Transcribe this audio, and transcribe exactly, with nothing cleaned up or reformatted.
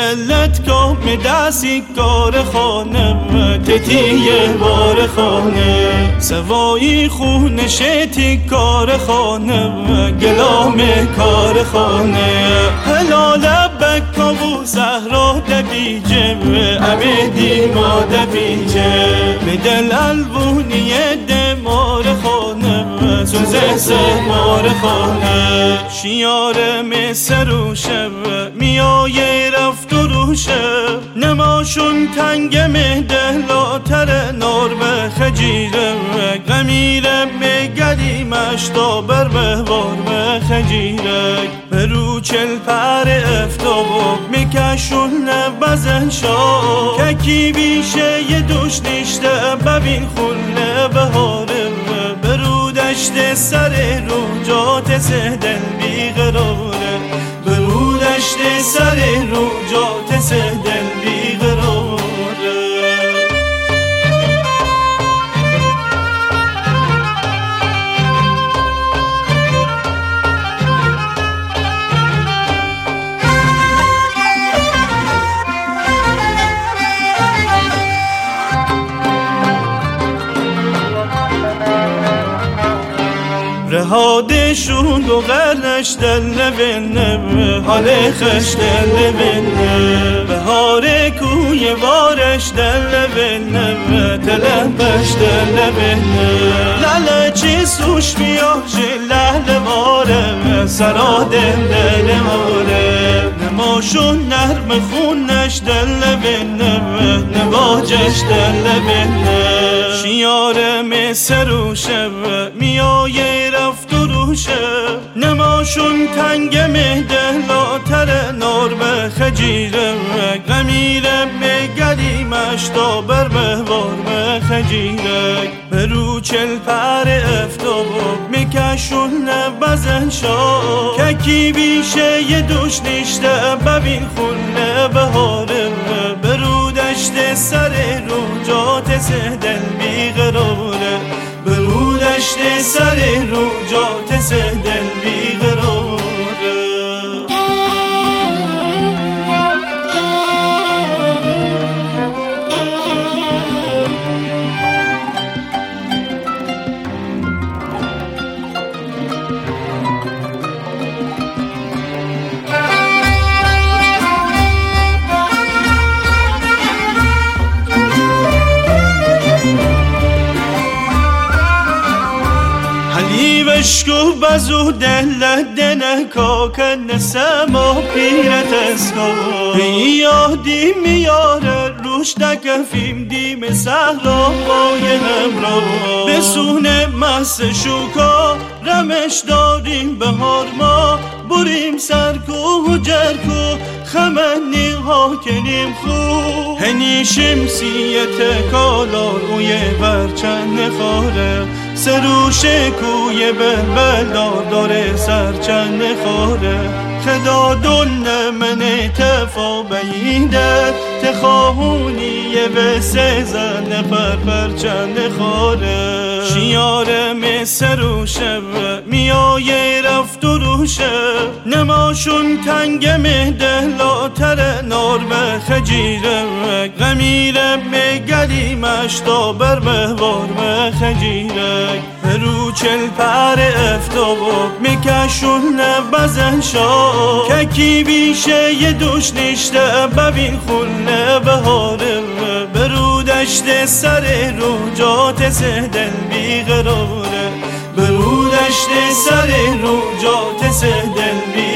دلت کام دستی کار خانه تتیه بار خانه سوایی خونه شتی کار خانه گلام کار خانه هلال بکا و زهرا دبیجه عبیدی ما دبیجه به دل الوونی دمار خانه سوزه سمار خانه شیاره می سروشه میایه رفت و روشه نماشون تنگ مهدلاتر نار به خجیره غمیره میگلی مشتا بر بهوار به خجیره به رو چل پر افتاب میکشون بزن شا ککی بیشه یه دوش نیشته ببین خونه بهاره به رو دشت سر رو جات سه دل بیقراره به رو دشت سر رو جات سه دل بیقراره رهادشون و غرش دل نبینه حال خش دل نبینه بهار کوی وارش دل نبینه تلبش دل نبینه لاله چی سوش بیاشه لحل ماره سرا دل دل ماره نماشون نرم خونش دل نبینه نواجش دل نبینه شیاره می سروشه میایه رفت و روشه نماشون تنگ مهدلاتر نار به خجیره غمیره میگلی مشتا بر بهوار به خجیره به رو چل پر افتاب میکشون بزن شا ککی بیشه یه دوش نیشته ببین خونه بهاره به رو دشت سر رو جات سه دل بیقراره به رو دشت سر رو جات سه دل بیقراره عشق بزو دل دنه کاکن سما پیرت اسکا یادی میاره روش دکفیم دیم سهرا بای همرا بسونه مس شوکا رمش داریم بهار ما بریم سرکو و جرکو خمنی ها کنیم خوب هنی شمسیت کالار اوی برچن خاره سروش کوی بلبل دار داره سرچن خاره خدا دل من تفا بیده تخواهونی به سزن پر پرچن خاره شیاره می سروشه میایه رفت و روشه نماشون تنگ مهدلاتر نار به خجیره غمیره میگلی مشتا بر بهوار به خجیره به رو چل پر افتاب میکشون بزن شا ککی بیشه یه دوش نیشته ببین خونه بهاره به رو دشت سر رو جات سه دل بیقراره به رو دشت سر رو جات سه دل بیقراره